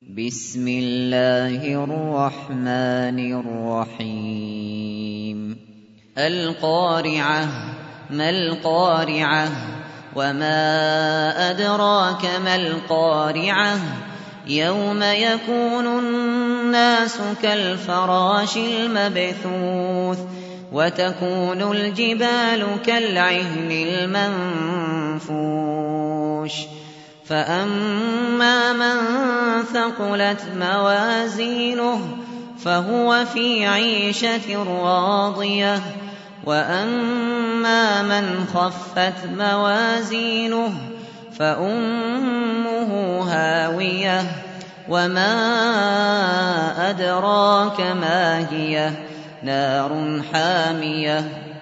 بسم الله الرحمن الرحيم القارعة ما القارعة وما أدراك ما القارعة يوم يكون الناس كالفراش المبثوث وتكون الجبال كالعهن المنفوش فأما من ثقلت موازينه فهو في عيشة راضية وأما من خفت موازينه فأمه هاوية وما أدراك ما هي نار حامية